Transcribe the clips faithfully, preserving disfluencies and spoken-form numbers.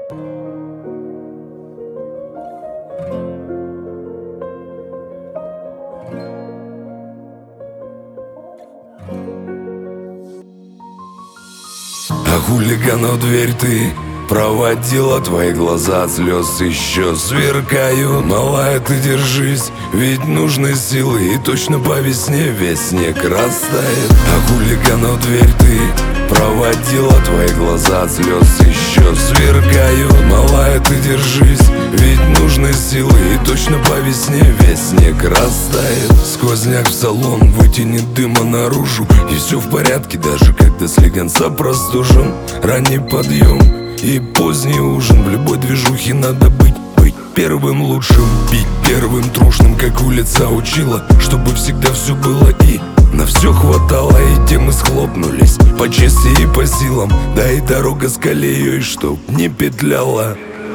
А хулигану дверь ты проводила, твои глаза от слез еще сверкают. Малая, ты держись, ведь нужны силы, и точно по весне весь снег растает. А хулигану дверь ты проводила, твои глаза от слез еще сверкают. Малая, ты держись, ведь нужны силы, и точно по весне весь снег растает. Сквозняк в салон вытянет дыма наружу, и все в порядке, даже когда слегонца простужен. Ранний подъем и поздний ужин, в любой движухе надо быть Быть первым лучшим, пить первым трушным, как улица учила, чтобы всегда все было и на все хватало. И темы схлопнулись по чести и по силам, да и дорога с колеей, чтоб не петляла.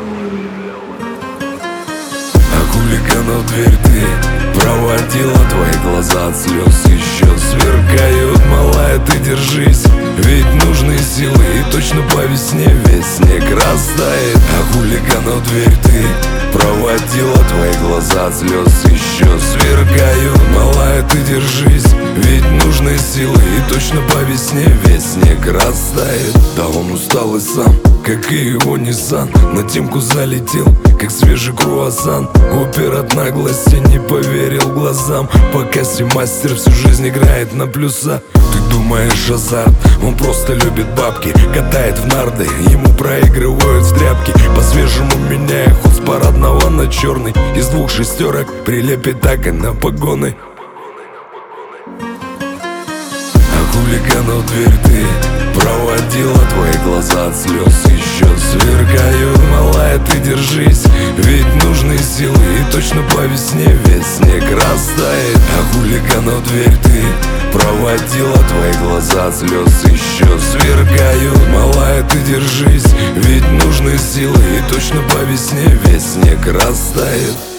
А хулигану дверь ты проводила, твои глаза от слез еще сверкают. Малая, ты держись, ведь нужны силы, и точно по весне весь снег растает. А хулигану дверь ты проводила, твои глаза от слез еще сверкают. Малая, ты держись, ведь нужны силы, и точно по весне весь снег растает. Да он устал и сам, как и его Ниссан, на темку залетел, как свежий круассан. Опер от наглости не поверил глазам, пока мастер всю жизнь играет на плюса. Ты думаешь, азарт, он просто любит бабки, катает в нарды, ему проигрывают в тряпки. По-свежему меняя ход с парадного на черный, из двух шестерок прилепит так и на погоны. А хулигану дверь ты проводила, твои глаза от слез еще сверкают. Малая, ты держись, ведь нужны силы, и точно по весне весь снег растает. А хулигану дверь ты проводила, твои глаза от слез еще сверкают. Малая, ты держись, ведь нужны силы, и точно по весне весь снег растает.